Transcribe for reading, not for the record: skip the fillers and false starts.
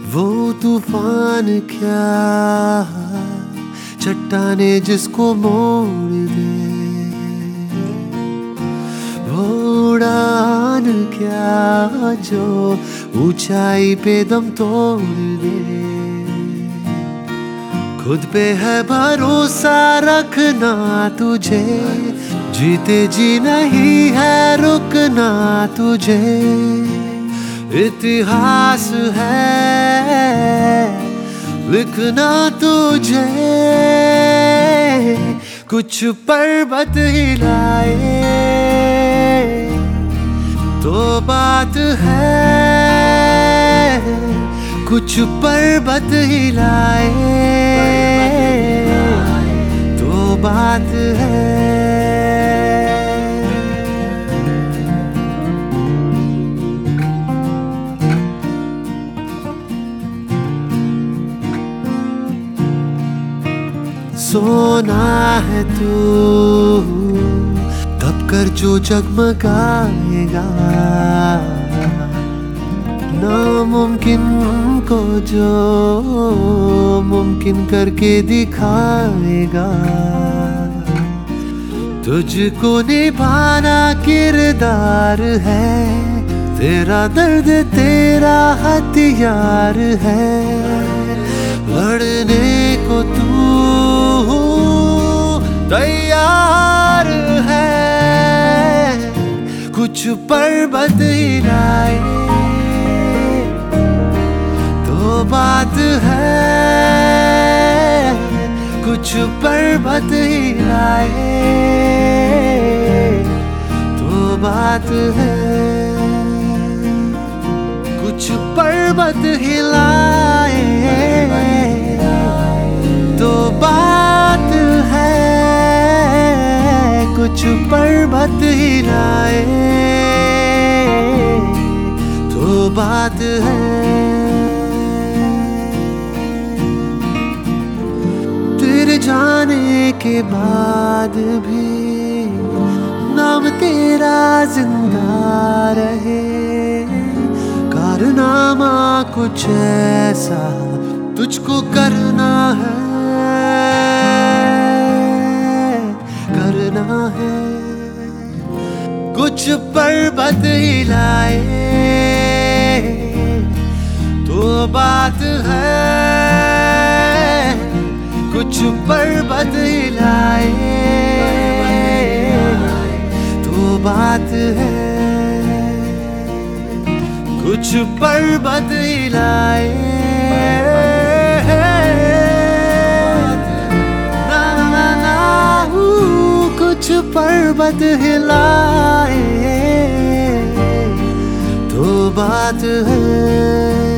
वो तूफान क्या चट्टाने जिसको मोड़ दे, वो उड़ान क्या जो ऊंचाई पे दम तोड़ दे। खुद पे है भरोसा रखना तुझे, जीते जी नहीं है रुकना तुझे। इतिहास है लिखना तुझे, कुछ पर्वत हिलाए तो बात है, कुछ पर्वत हिलाए तो बात है। सोना है तू तब कर जो जगमगाएगा, नामुमकिन को जो मुमकिन करके दिखाएगा। तुझको निभाना किरदार है, तेरा दर्द तेरा हथियार है। लड़ने को तू तैयार है, कुछ पर्वत हिलाए तो बात है, कुछ पर्वत हिलाए तो बात है। कुछ पर्वत हिलाए तो बात है, कुछ पर्वत हिलाए तो बात है। तेरे जाने के बाद भी नाम तेरा जिंदा रहे, कारनामा कुछ ऐसा तुझको करना है, करना है। कुछ पर्वत हिलाए तो बात है, कुछ पर्वत हिलाए तो बात है। कुछ पर्वत हिलाए कुछ पर्वत हिलाए तो बात है।